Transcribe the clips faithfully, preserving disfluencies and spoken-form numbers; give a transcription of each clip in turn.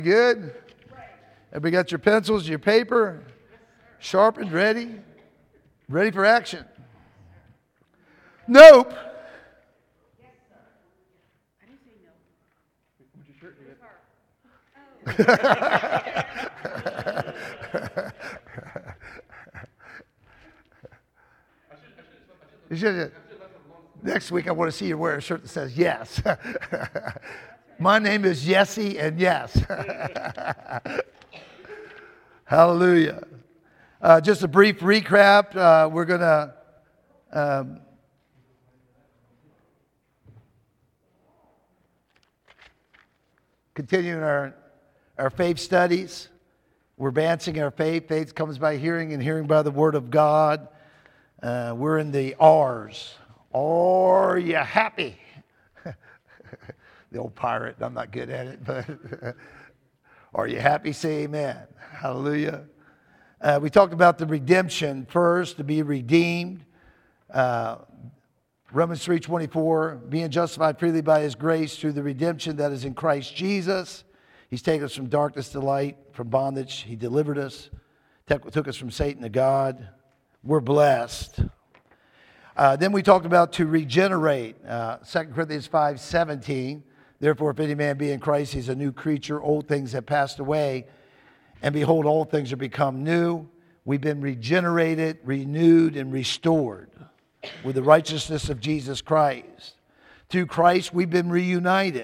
Good? Everybody got your pencils, your paper, sharpened, ready? Ready for action? Nope. You should, next week I want to see you wear a shirt that says yes. My name is Jesse, and yes. Hallelujah. Uh, just a brief recap. Uh, we're going to um, continue in our, our faith studies. We're advancing our faith. Faith comes by hearing, and hearing by the Word of God. Uh, we're in the R's. Are you happy? The old pirate. I'm not good at it, but are you happy? Say amen. Hallelujah. Uh, we talked about the redemption first, to be redeemed. Uh, Romans three twenty-four, being justified freely by His grace through the redemption that is in Christ Jesus. He's taken us from darkness to light, from bondage. He delivered us, took us from Satan to God. We're blessed. Uh, then we talked about to regenerate. Uh, Second Corinthians five seventeen. Therefore, if any man be in Christ, he's a new creature. Old things have passed away, and behold, all things are become new. We've been regenerated, renewed, and restored with the righteousness of Jesus Christ. Through Christ, we've been reunited.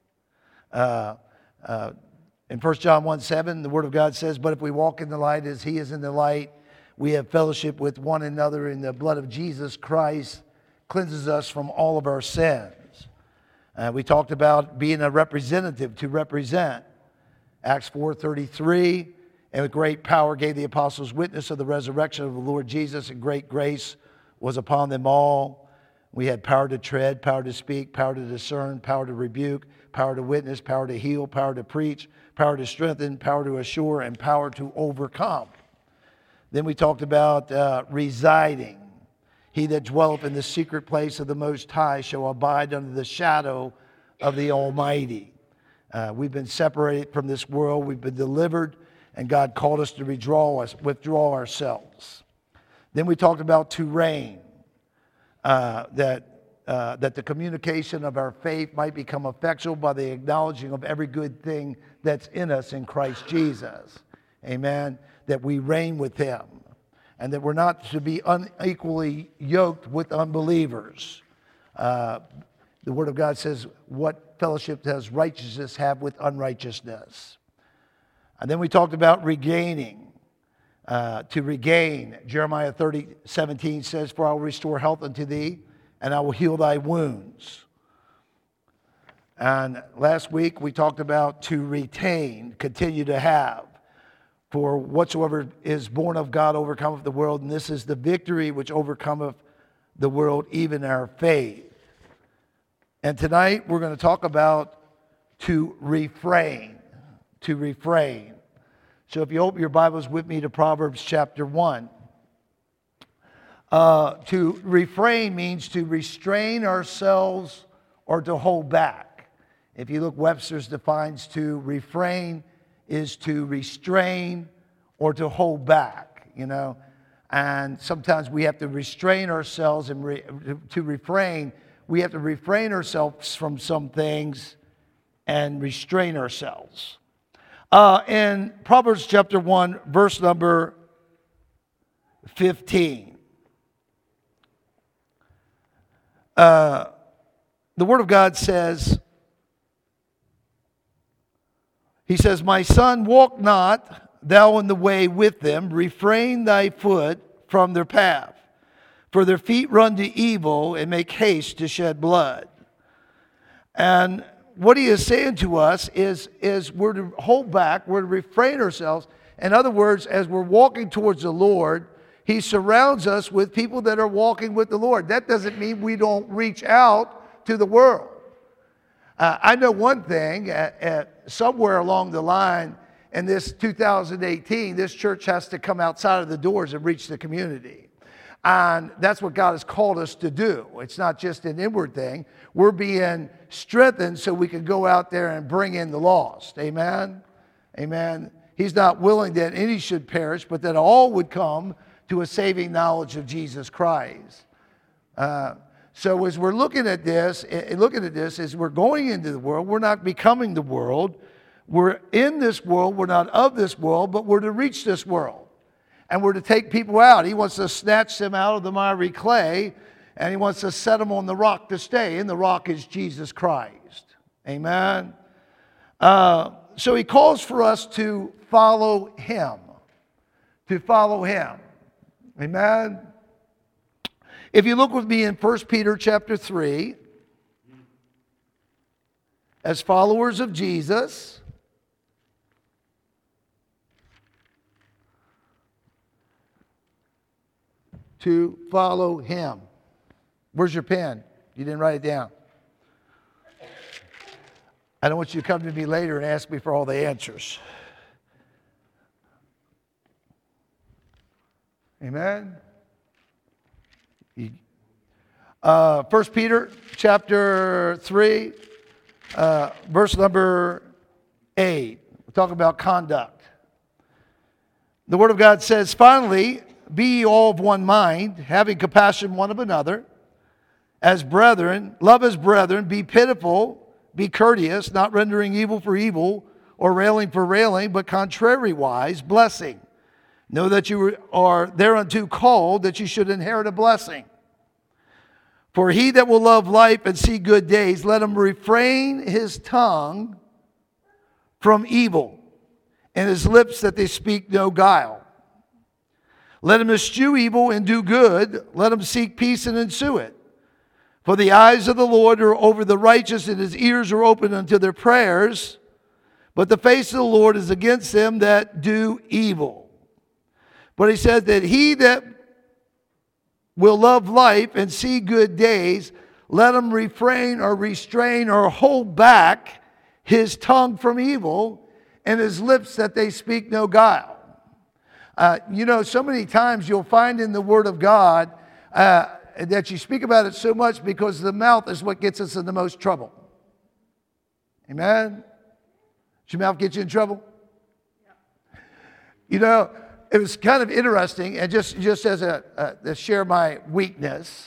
Uh, uh, in First John one seven, the Word of God says, but if we walk in the light as He is in the light, we have fellowship with one another, in the blood of Jesus Christ cleanses us from all of our sins. Uh, we talked about being a representative, to represent. Acts four thirty-three, and with great power gave the apostles witness of the resurrection of the Lord Jesus, and great grace was upon them all. We had power to tread, power to speak, power to discern, power to rebuke, power to witness, power to heal, power to preach, power to strengthen, power to assure, and power to overcome. Then we talked about uh, residing. He that dwelleth in the secret place of the Most High shall abide under the shadow of the Almighty. Uh, we've been separated from this world. We've been delivered, and God called us to withdraw us, withdraw ourselves. Then we talked about to reign, uh, that uh, that the communication of our faith might become effectual by the acknowledging of every good thing that's in us in Christ Jesus. Amen. That we reign with Him, and that we're not to be unequally yoked with unbelievers. Uh, the Word of God says, what fellowship does righteousness have with unrighteousness? And then we talked about regaining. Uh, to regain, Jeremiah thirty seventeen says, for I will restore health unto thee, and I will heal thy wounds. And last week we talked about to retain, continue to have. For whatsoever is born of God overcometh the world, and this is the victory which overcometh the world, even our faith. And tonight we're going to talk about to refrain, to refrain. So if you open your Bibles with me to Proverbs chapter one. Uh, to refrain means to restrain ourselves or to hold back. If you look, Webster's defines to refrain is to restrain or to hold back, you know. And sometimes we have to restrain ourselves, and re, to refrain, we have to refrain ourselves from some things and restrain ourselves. Uh, in Proverbs chapter one, verse number fifteen, uh, the Word of God says, He says, my son, walk not thou in the way with them, refrain thy foot from their path. For their feet run to evil and make haste to shed blood. And what he is saying to us is, is we're to hold back, we're to refrain ourselves. In other words, as we're walking towards the Lord, He surrounds us with people that are walking with the Lord. That doesn't mean we don't reach out to the world. Uh, I know one thing, at, at somewhere along the line in this two thousand eighteen, this church has to come outside of the doors and reach the community. And that's what God has called us to do. It's not just an inward thing. We're being strengthened so we can go out there and bring in the lost. Amen? Amen. He's not willing that any should perish, but that all would come to a saving knowledge of Jesus Christ. Uh, so as we're looking at this, uh, looking at this, as we're going into the world, we're not becoming the world. We're in this world. We're not of this world, but we're to reach this world. And we're to take people out. He wants to snatch them out of the miry clay, and he wants to set them on the rock to stay. And the rock is Jesus Christ. Amen. Uh, so he calls for us to follow him. To follow him. Amen. If you look with me in First Peter chapter three, as followers of Jesus, to follow him. Where's your pen? You didn't write it down. I don't want you to come to me later and ask me for all the answers. Amen. Uh, First Peter chapter three, uh, verse number eight. We're talking about conduct. The Word of God says, "Finally, be ye all of one mind, having compassion one of another, as brethren, love as brethren, be pitiful, be courteous, not rendering evil for evil, or railing for railing, but contrariwise, blessing. Know that you are thereunto called, that you should inherit a blessing. For he that will love life and see good days, let him refrain his tongue from evil, and his lips that they speak no guile. Let him eschew evil and do good. Let him seek peace and ensue it. For the eyes of the Lord are over the righteous, and his ears are open unto their prayers. But the face of the Lord is against them that do evil." But he said that he that will love life and see good days, let him refrain or restrain or hold back his tongue from evil, and his lips that they speak no guile. Uh, you know, so many times you'll find in the Word of God uh, that you speak about it so much because the mouth is what gets us in the most trouble. Amen? Does your mouth get you in trouble? Yeah. You know, it was kind of interesting, and just, just as a uh, to share my weakness,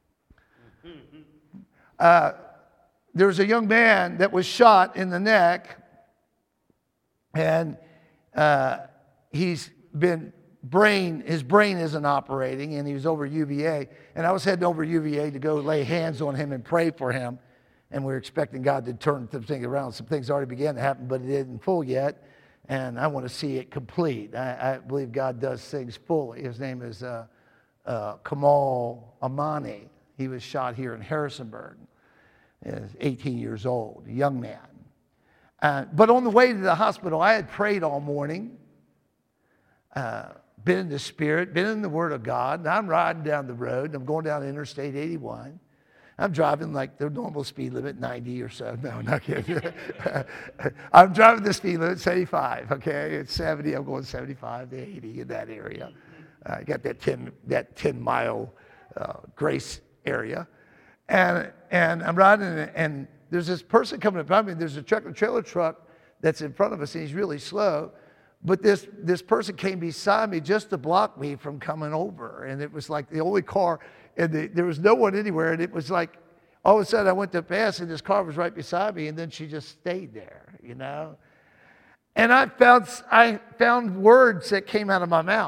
uh, there was a young man that was shot in the neck, and uh, he's been brain, his brain isn't operating, and he was over U V A, and I was heading over U V A to go lay hands on him and pray for him, and we were expecting God to turn some things around. Some things already began to happen, but it didn't full yet, and I want to see it complete. I, I believe God does things fully. His name is uh, uh, Kamal Amani. He was shot here in Harrisonburg. He was eighteen years old, a young man. Uh, but on the way to the hospital, I had prayed all morning, uh, been in the Spirit, been in the Word of God, and I'm riding down the road, and I'm going down Interstate eighty-one. I'm driving like the normal speed limit, ninety or so. No, not kidding. I'm driving the speed limit, seventy-five, okay? It's seventy, I'm going seventy-five to eighty in that area. I uh, got that ten, that ten mile uh, grace area. And, and I'm riding, and there's this person coming up behind me. There's a truck, a trailer truck that's in front of us, and he's really slow. But this, this person came beside me just to block me from coming over. And it was like the only car, and the, there was no one anywhere. And it was like, all of a sudden I went to pass, and this car was right beside me, and then she just stayed there, you know. And I found, I found words that came out of my mouth.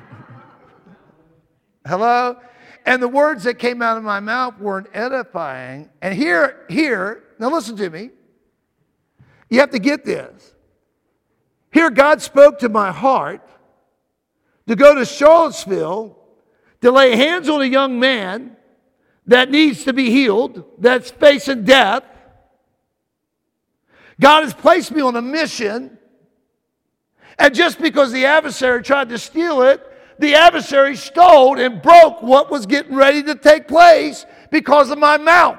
Hello? And the words that came out of my mouth weren't edifying. And here, here, now listen to me. You have to get this. Here God spoke to my heart to go to Charlottesville to lay hands on a young man that needs to be healed, that's facing death. God has placed me on a mission. And just because the adversary tried to steal it, the adversary stole and broke what was getting ready to take place because of my mouth.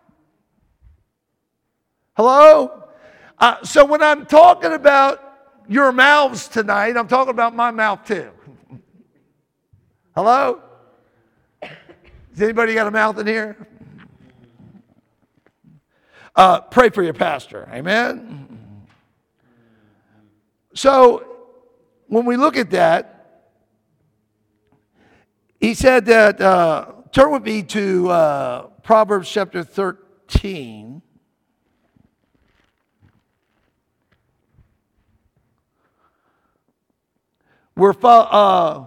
Hello? Uh, so when I'm talking about your mouths tonight, I'm talking about my mouth too. Hello? Has anybody got a mouth in here? Uh, pray for your pastor. Amen? So when we look at that, he said that, uh, turn with me to uh, Proverbs chapter thirteen. We're, uh,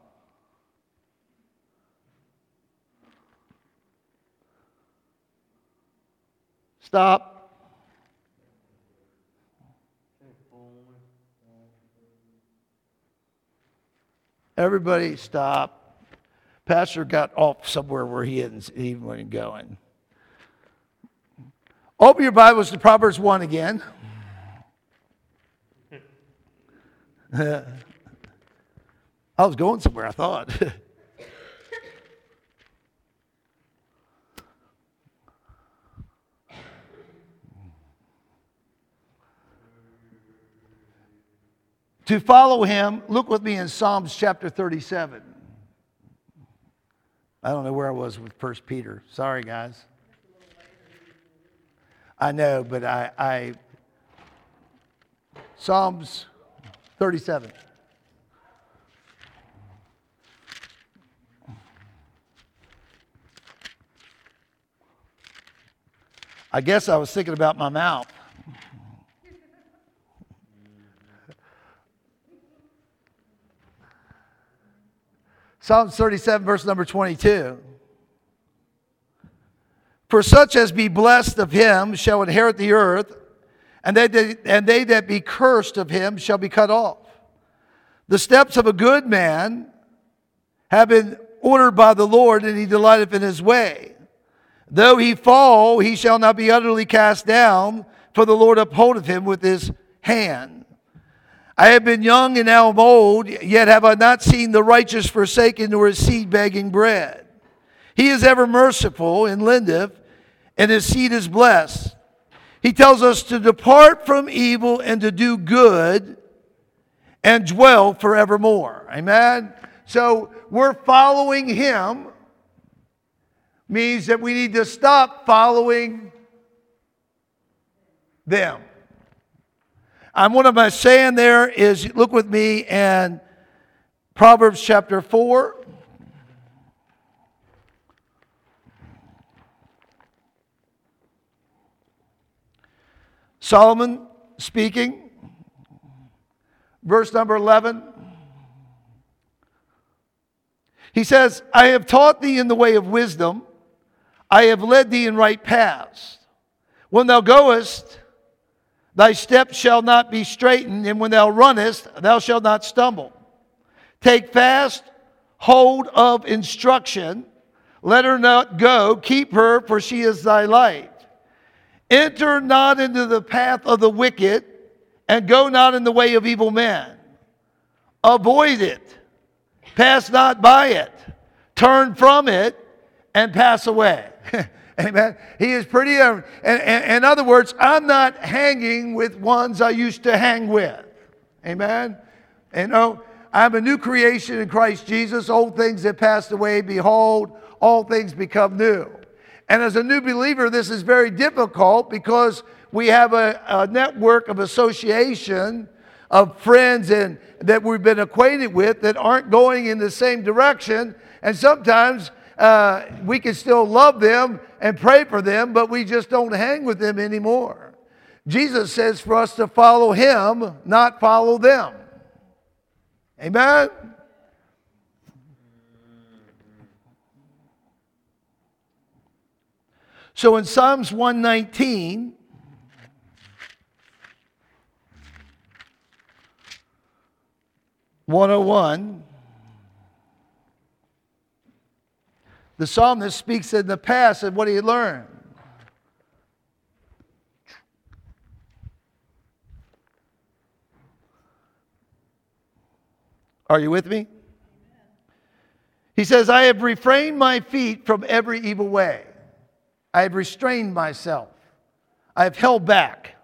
stop. Everybody stop. Pastor got off somewhere where he hadn't even wasn't going. Open your Bibles to Proverbs one again. I was going somewhere, I thought. To follow him, look with me in Psalms chapter thirty-seven. I don't know where I was with First Peter. Sorry, guys. I know, but I, I Psalms thirty-seven. I guess I was thinking about my mouth. Psalms thirty-seven, verse number twenty-two. For such as be blessed of him shall inherit the earth, and they, that, and they that be cursed of him shall be cut off. The steps of a good man have been ordered by the Lord, and he delighteth in his way. Though he fall, he shall not be utterly cast down, for the Lord upholdeth him with his hand. I have been young and now am old, yet have I not seen the righteous forsaken, nor his seed begging bread. He is ever merciful and lendeth, and his seed is blessed. He tells us to depart from evil and to do good and dwell forevermore. Amen? So we're following him means that we need to stop following them. And what am I saying there is, look with me in Proverbs chapter four. Solomon speaking, verse number eleven. He says, I have taught thee in the way of wisdom. I have led thee in right paths. When thou goest, thy steps shall not be straitened, and when thou runnest, thou shalt not stumble. Take fast hold of instruction. Let her not go. Keep her, for she is thy light. Enter not into the path of the wicked, and go not in the way of evil men. Avoid it. Pass not by it. Turn from it, and pass away. Amen. He is pretty, uh, in, in other words, I'm not hanging with ones I used to hang with. Amen. You know, I'm a new creation in Christ Jesus. Old things have passed away. Behold, all things become new. And as a new believer, this is very difficult because we have a, a network of association of friends and that we've been acquainted with that aren't going in the same direction. And sometimes uh, we can still love them and pray for them, but we just don't hang with them anymore. Jesus says for us to follow him, not follow them. Amen? So in Psalms one nineteen, one oh one, the psalmist speaks in the past of what he learned. Are you with me? He says, I have refrained my feet from every evil way. I have restrained myself. I have held back,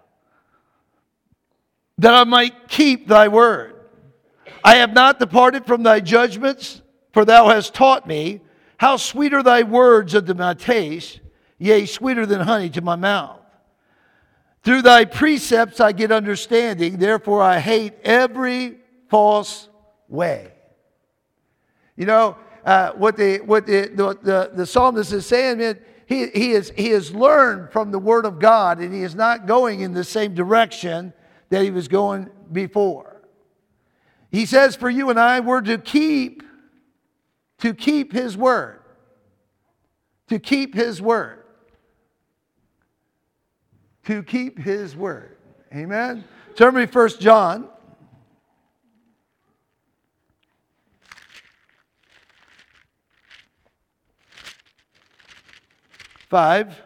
that I might keep thy word. I have not departed from thy judgments, for thou hast taught me. How sweet are thy words unto my taste, yea, sweeter than honey to my mouth. Through thy precepts I get understanding, therefore I hate every false way. You know, uh, what, the, what the, the, the, the psalmist is saying, man, he, he, is, he has learned from the Word of God, and he is not going in the same direction that he was going before. He says for you and I, we're to keep, to keep his Word. To keep his Word. To keep his Word. Amen. Turn me First John. Five.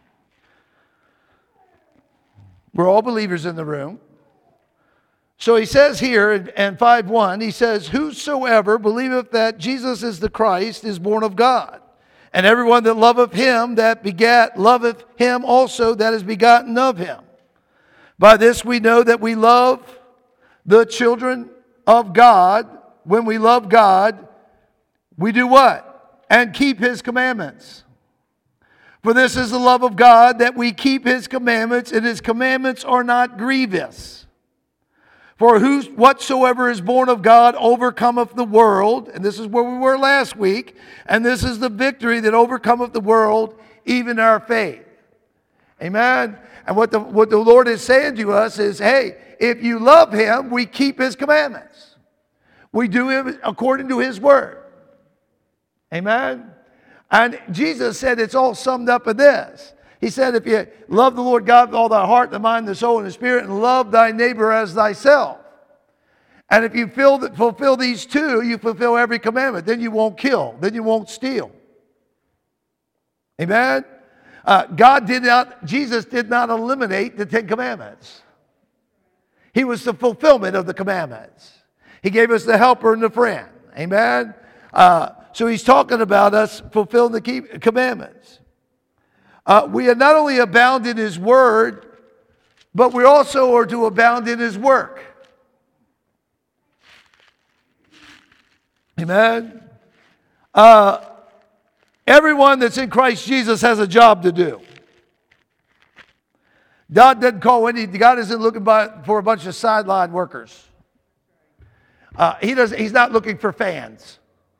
We're all believers in the room. So he says here in five one, he says, whosoever believeth that Jesus is the Christ is born of God. And everyone that loveth him that begat, loveth him also that is begotten of him. By this we know that we love the children of God. When we love God, we do what? And keep his commandments. For this is the love of God, that we keep his commandments, and his commandments are not grievous. For who, whatsoever is born of God overcometh the world. And this is where we were last week. And this is the victory that overcometh the world, even our faith. Amen. And what the, what the Lord is saying to us is, hey, if you love him, we keep his commandments. We do it according to his word. Amen. And Jesus said it's all summed up in this. He said, if you love the Lord God with all thy heart, the mind, the soul, and the spirit, and love thy neighbor as thyself. And if you fulfill these two, you fulfill every commandment. Then you won't kill. Then you won't steal. Amen? Uh, God did not, Jesus did not eliminate the Ten Commandments. He was the fulfillment of the commandments. He gave us the helper and the friend. Amen? Uh, so he's talking about us fulfilling the keep, commandments. Uh, we are not only abound in his word, but we also are to abound in his work. Amen. Uh, everyone that's in Christ Jesus has a job to do. God doesn't call any, God isn't looking by, for a bunch of sideline workers. Uh, he does, he's not looking for fans.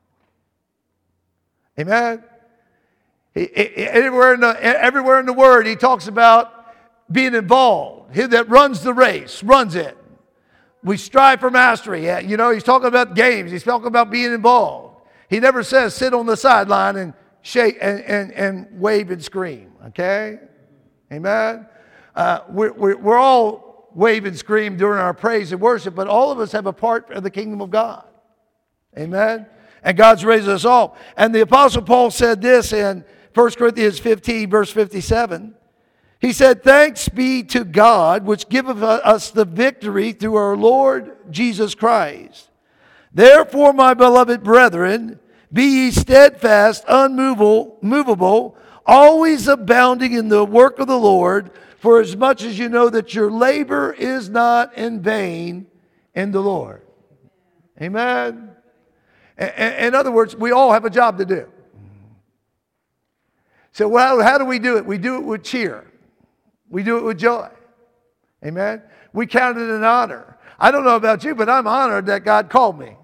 Amen. He, he, everywhere, in the, everywhere in the Word, he talks about being involved. He that runs the race, runs it. We strive for mastery. You know, he's talking about games. He's talking about being involved. He never says sit on the sideline and shake and, and, and wave and scream. Okay? Amen? Uh, we're, we're, we're all wave and scream during our praise and worship, but all of us have a part of the kingdom of God. Amen? And God's raised us all. And the Apostle Paul said this in First Corinthians fifteen, verse fifty-seven. He said, thanks be to God, which giveth us the victory through our Lord Jesus Christ. Therefore, my beloved brethren, be ye steadfast, unmovable, movable, always abounding in the work of the Lord, for as much as you know that your labor is not in vain in the Lord. Amen. In other words, we all have a job to do. So well, how do we do it? We do it with cheer. We do it with joy. Amen? We count it an honor. I don't know about you, but I'm honored that God called me.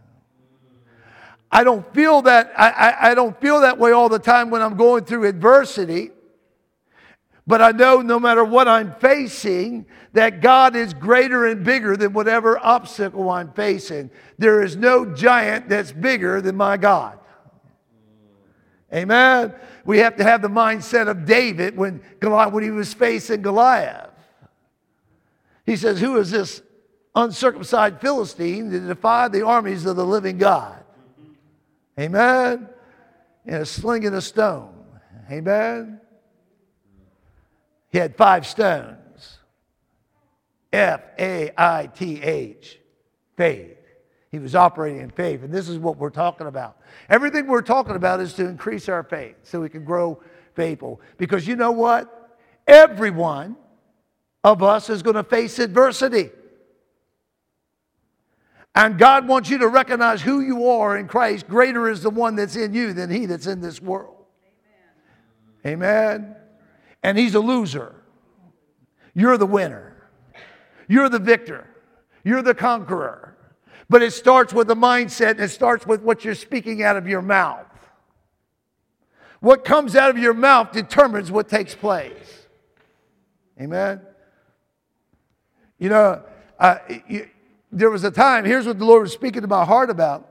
I don't feel that, I, I, I don't feel that way all the time when I'm going through adversity. But I know no matter what I'm facing, that God is greater and bigger than whatever obstacle I'm facing. There is no giant that's bigger than my God. Amen. We have to have the mindset of David when, Goliath, when he was facing Goliath. He says, who is this uncircumcised Philistine to defy the armies of the living God? Amen. And a sling and a stone. Amen. He had five stones. F A I T H. Faith. He was operating in faith. And this is what we're talking about. Everything we're talking about is to increase our faith so we can grow faithful. Because you know what? Every one of us is going to face adversity. And God wants you to recognize who you are in Christ. Greater is the one that's in you than he that's in this world. Amen. Amen. And he's a loser. You're the winner. You're the victor. You're the conqueror. But it starts with the mindset, and it starts with what you're speaking out of your mouth. What comes out of your mouth determines what takes place. Amen? You know, uh, you, there was a time, here's what the Lord was speaking to my heart about.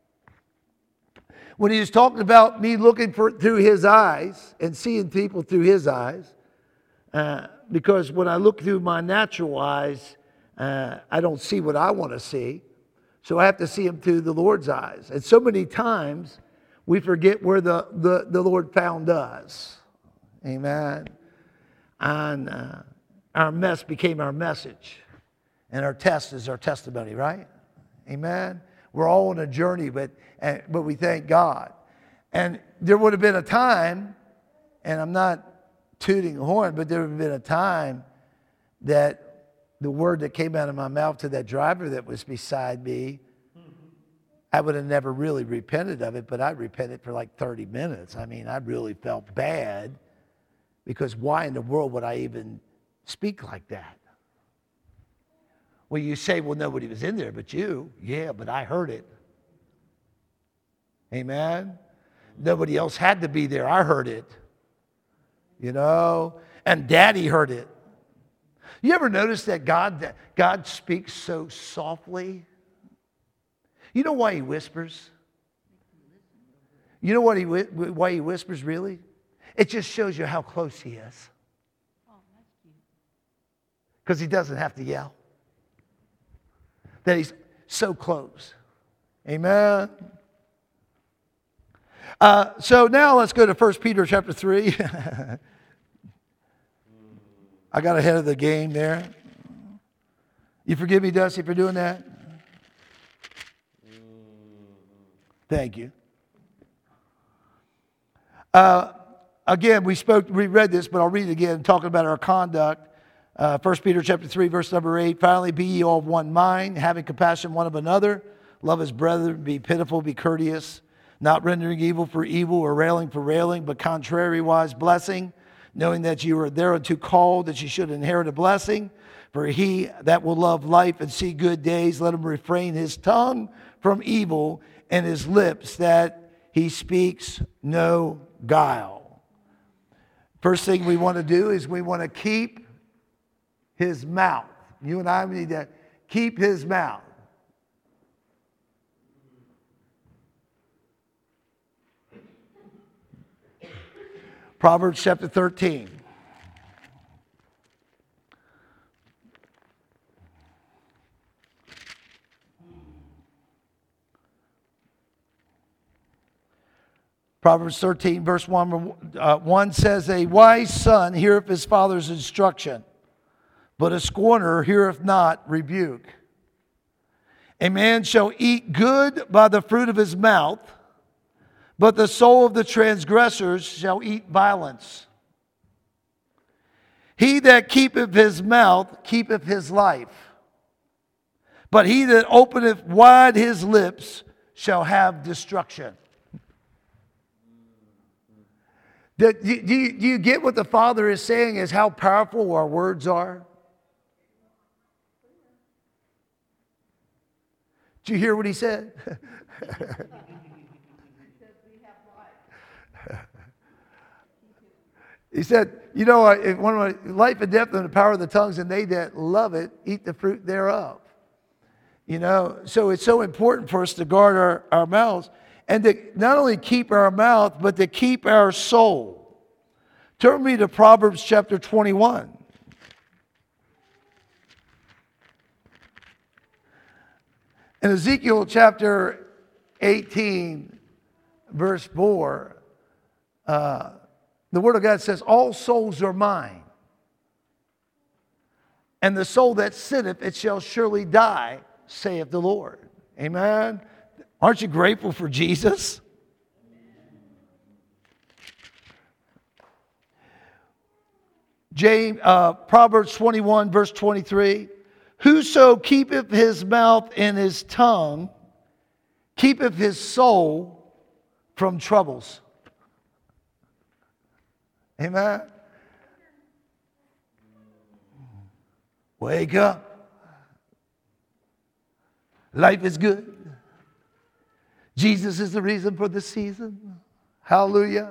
When he was talking about me looking for, through his eyes and seeing people through his eyes. Uh, because when I look through my natural eyes, uh, I don't see what I want to see. So I have to see him through the Lord's eyes. And so many times we forget where the, the, the Lord found us. Amen. And uh, our mess became our message. And our test is our testimony, right? Amen. We're all on a journey, but, uh, but we thank God. And there would have been a time, and I'm not tooting a horn, but there would have been a time that the word that came out of my mouth to that driver that was beside me, I would have never really repented of it, but I repented for like thirty minutes. I mean, I really felt bad because why in the world would I even speak like that? Well, you say, well, nobody was in there but you. Yeah, but I heard it. Amen? Nobody else had to be there. I heard it. You know? And Daddy heard it. You ever notice that God, God speaks so softly? You know why he whispers? You know what he, why he whispers, really? It just shows you how close he is. Because he doesn't have to yell. That he's so close. Amen. Uh, so now let's go to First Peter chapter three. I got ahead of the game there. You forgive me, Dusty, for doing that? Thank you. Uh, again, we spoke, we read this, but I'll read it again, talking about our conduct. Uh, First Peter chapter three, verse number eight. Finally, be ye all of one mind, having compassion one of another. Love as brethren, be pitiful, be courteous, not rendering evil for evil or railing for railing, but contrariwise blessing, knowing that you are thereunto called, that you should inherit a blessing. For he that will love life and see good days, let him refrain his tongue from evil and his lips that he speaks no guile. First thing we want to do is we want to keep his mouth. You and I need to keep his mouth. Proverbs chapter thirteen. Proverbs thirteen, verse one, uh, one says, a wise son heareth his father's instruction, but a scorner heareth not rebuke. A man shall eat good by the fruit of his mouth, but the soul of the transgressors shall eat violence. He that keepeth his mouth keepeth his life, but he that openeth wide his lips shall have destruction. Do, do, you, do you get what the Father is saying is how powerful our words are? Did you hear what he said? He said, you know, one of my, life and death and the power of the tongues, and they that love it eat the fruit thereof. You know, so it's so important for us to guard our, our mouths and to not only keep our mouth, but to keep our soul. Turn me to Proverbs chapter twenty-one. In Ezekiel chapter eighteen, verse four, uh, the Word of God says, all souls are mine. And the soul that sitteth, it shall surely die, saith the Lord. Amen. Aren't you grateful for Jesus? James, uh, Proverbs twenty-one, verse twenty-three. Whoso keepeth his mouth and his tongue, keepeth his soul from troubles. Amen. Wake up. Life is good. Jesus is the reason for the season. Hallelujah.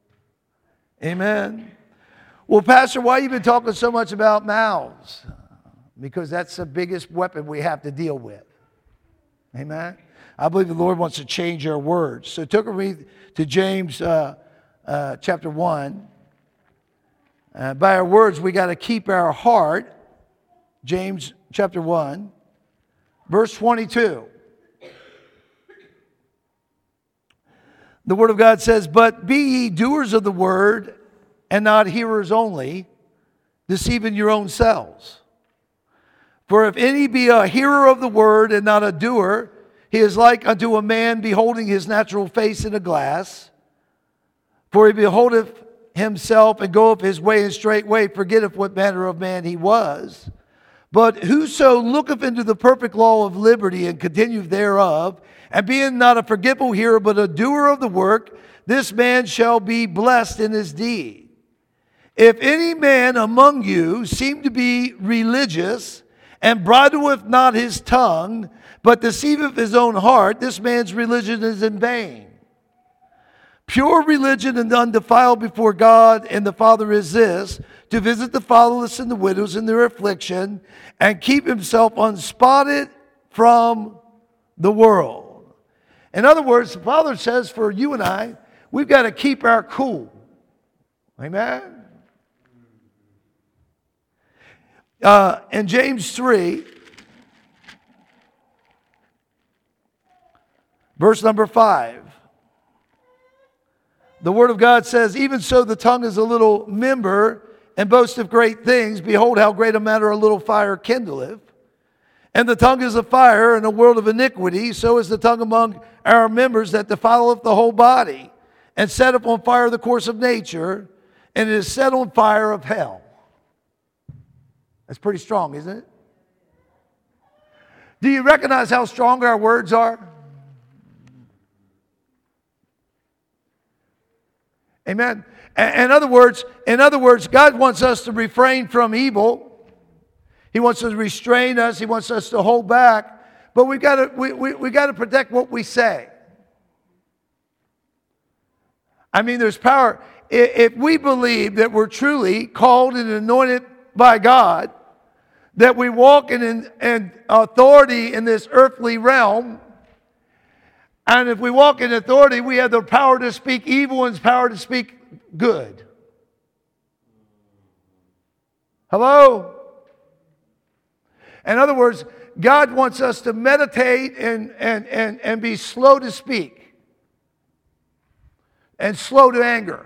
Amen. Well, Pastor, why have you been talking so much about mouths? Because that's the biggest weapon we have to deal with. Amen. I believe the Lord wants to change our words. So took me to James uh, uh, chapter one. Uh, by our words, we got to keep our heart. James chapter one, verse twenty-two. The Word of God says, "But be ye doers of the word, and not hearers only, deceiving your own selves. For if any be a hearer of the word, and not a doer, he is like unto a man beholding his natural face in a glass. For he beholdeth himself, and goeth his way, and straightway forgetteth what manner of man he was. But whoso looketh into the perfect law of liberty, and continueth thereof, and being not a forgetful hearer, but a doer of the work, this man shall be blessed in his deed. If any man among you seem to be religious, and bridleth not his tongue, but deceiveth his own heart, this man's religion is in vain. Pure religion and undefiled before God and the Father is this, to visit the fatherless and the widows in their affliction, and keep himself unspotted from the world." In other words, the Father says for you and I, we've got to keep our cool. Amen? Uh, in James three, verse number five, the Word of God says, "Even so the tongue is a little member, and boasteth great things. Behold, how great a matter a little fire kindleth. And the tongue is a fire, and a world of iniquity. So is the tongue among our members, that defileth the whole body, and setteth on fire the course of nature, and it is set on fire of hell." That's pretty strong, isn't it? Do you recognize how strong our words are? Amen. In other words, in other words, God wants us to refrain from evil. He wants to restrain us. He wants us to hold back. But we've got to, we, we, we got to protect what we say. I mean, there's power. If we believe that we're truly called and anointed by God, that we walk in, in authority in this earthly realm, and if we walk in authority, we have the power to speak evil and the power to speak good. Hello? In other words, God wants us to meditate and, and, and, and be slow to speak and slow to anger.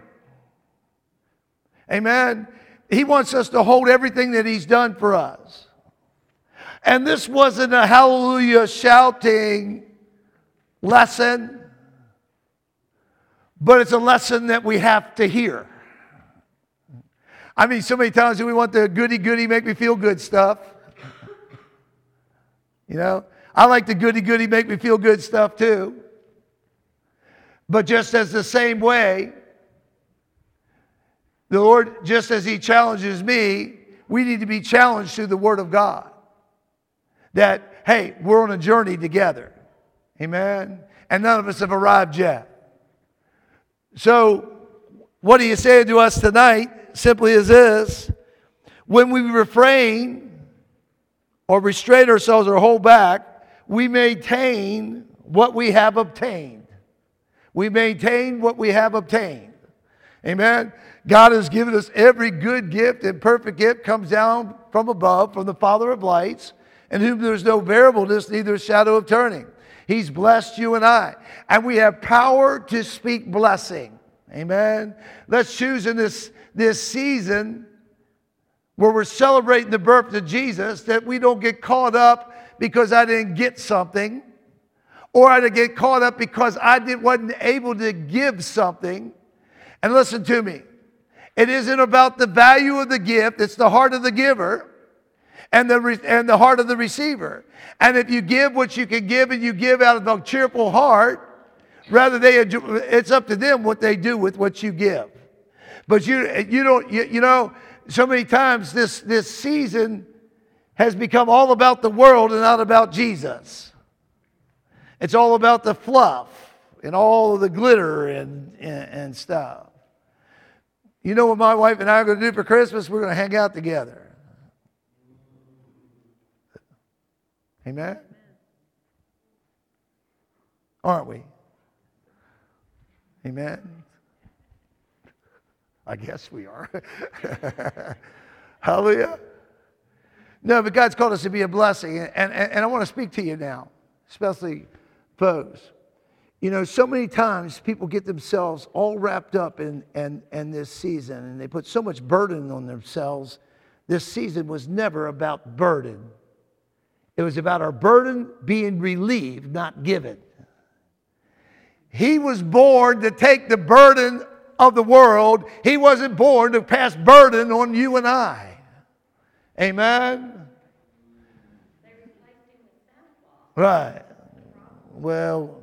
Amen? He wants us to hold everything that He's done for us. And this wasn't a hallelujah shouting lesson, but it's a lesson that we have to hear. I mean, so many times we want the goody-goody, make me feel good stuff. You know, I like the goody-goody, make me feel good stuff too. But just as the same way, the Lord, just as He challenges me, we need to be challenged through the Word of God. That, hey, we're on a journey together. Amen? And none of us have arrived yet. So, what He is saying to us tonight simply is this: when we refrain or restrain ourselves or hold back, we maintain what we have obtained. We maintain what we have obtained. Amen? God has given us every good gift, and perfect gift comes down from above, from the Father of lights, in whom there is no variableness, neither shadow of turning. He's blessed you and I. And we have power to speak blessing. Amen? Let's choose in this, this season where we're celebrating the birth of Jesus, that we don't get caught up because I didn't get something, or I didn't get caught up because I didn't, wasn't able to give something. And listen to me. It isn't about the value of the gift. It's the heart of the giver and the, re- and the heart of the receiver. And if you give what you can give, and you give out of a cheerful heart, rather they, it's up to them what they do with what you give. But you, you don't, you, you know, so many times this, this season, has become all about the world and not about Jesus. It's all about the fluff and all of the glitter and, and, and stuff. You know what my wife and I are going to do for Christmas? We're going to hang out together. Amen? Aren't we? Amen? I guess we are. Hallelujah. No, but God's called us to be a blessing. And, and, and I want to speak to you now, especially folks. You know, so many times people get themselves all wrapped up in, in, in this season, and they put so much burden on themselves. This season was never about burden. It was about our burden being relieved, not given. He was born to take the burden of the world. He wasn't born to pass burden on you and I. Amen? Right. Well,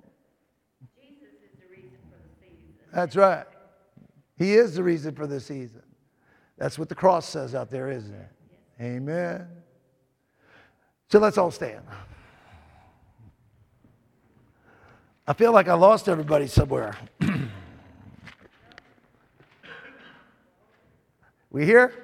that's right. He is the reason for the season. That's what the cross says out there, isn't it? Amen. So let's all stand. I feel like I lost everybody somewhere. We here?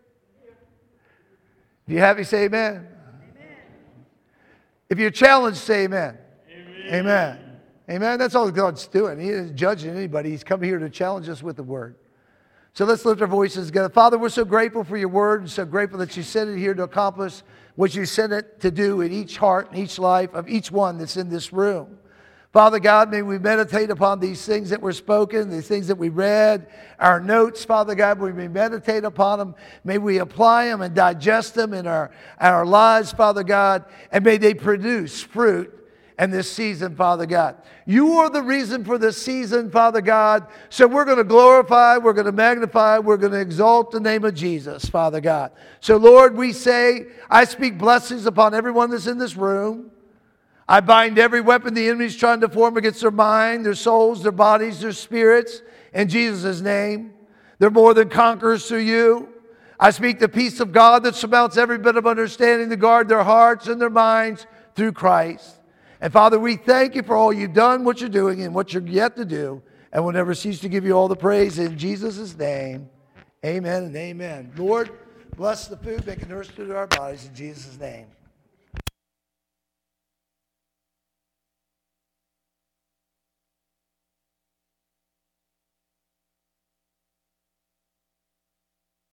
If you're happy, say amen. Amen. If you're challenged, say amen. Amen. Amen. Amen. That's all God's doing. He isn't judging anybody. He's come here to challenge us with the word. So let's lift our voices together. Father, we're so grateful for your word and so grateful that you sent it here to accomplish what you sent it to do in each heart and each life of each one that's in this room. Father God, may we meditate upon these things that were spoken, these things that we read, our notes, Father God, may we meditate upon them. May we apply them and digest them in our, our lives, Father God, and may they produce fruit in this season, Father God. You are the reason for this season, Father God, so we're going to glorify, we're going to magnify, we're going to exalt the name of Jesus, Father God. So, Lord, we say, I speak blessings upon everyone that's in this room. I bind every weapon the enemy's trying to form against their mind, their souls, their bodies, their spirits. In Jesus' name, they're more than conquerors through you. I speak the peace of God that surmounts every bit of understanding to guard their hearts and their minds through Christ. And Father, we thank you for all you've done, what you're doing, and what you're yet to do. And we'll never cease to give you all the praise in Jesus' name. Amen and amen. Lord, bless the food, make it nourishment to our bodies in Jesus' name.